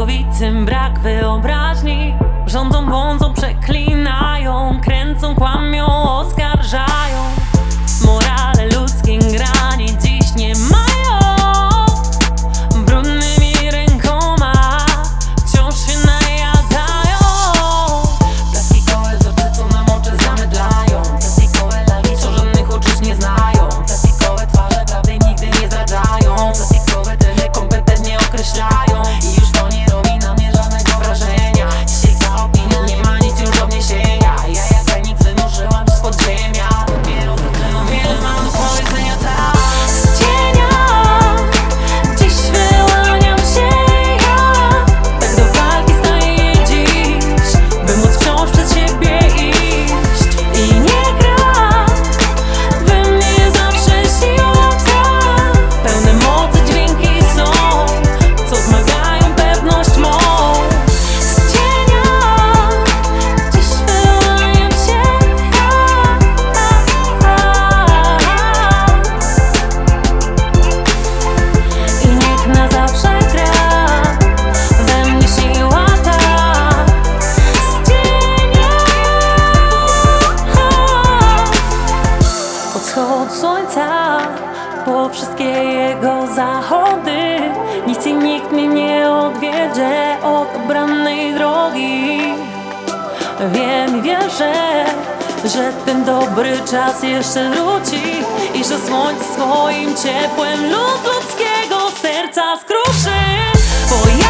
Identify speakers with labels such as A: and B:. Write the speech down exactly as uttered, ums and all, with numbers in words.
A: całkowitym brak wyobraźni. Rządzą, błądzą, przeklinają, kręcą, kłamią, oskarżają. Morale ludzkiej granic dziś nie mają. Brudnymi rękoma wciąż się najadają. Plastikowe wzorce, co nam oczy zamydlają. Plastikowe lagi, co żadnych uczuć nie znają. Plastikowe twarze prawdy nigdy nie zdradzają. Plastikowe tyle kompetentnie określają. I już to nie robi na mnie żadnego wrażenia. Dzisiaj ta opinia nie ma nic już do wniesienia. Ja jak Feniks wynurzyłam się z podziemia. Dopiero zaczynam, wiele mam do powiedzenia. Tak, z cienia dziś wyłaniam się ja. Tak do walki staję dziś, by móc wciąż przed siebie iść. I nie gra we mnie zawsze siła ta. Pełne mocy dźwięki są, co zmagają pewność mą. Z cienia dziś wyłaniam się ja. I niech na zawsze gra we mnie siła ta. Z cienia od wschodu słońca po wszystkie jego zachody. Nic i nikt mnie nie odwiedzie od obranej drogi. Wiem i wierzę, że ten dobry czas jeszcze wróci i że słońce swoim ciepłem lód ludzkiego serca skruszy. Bo ja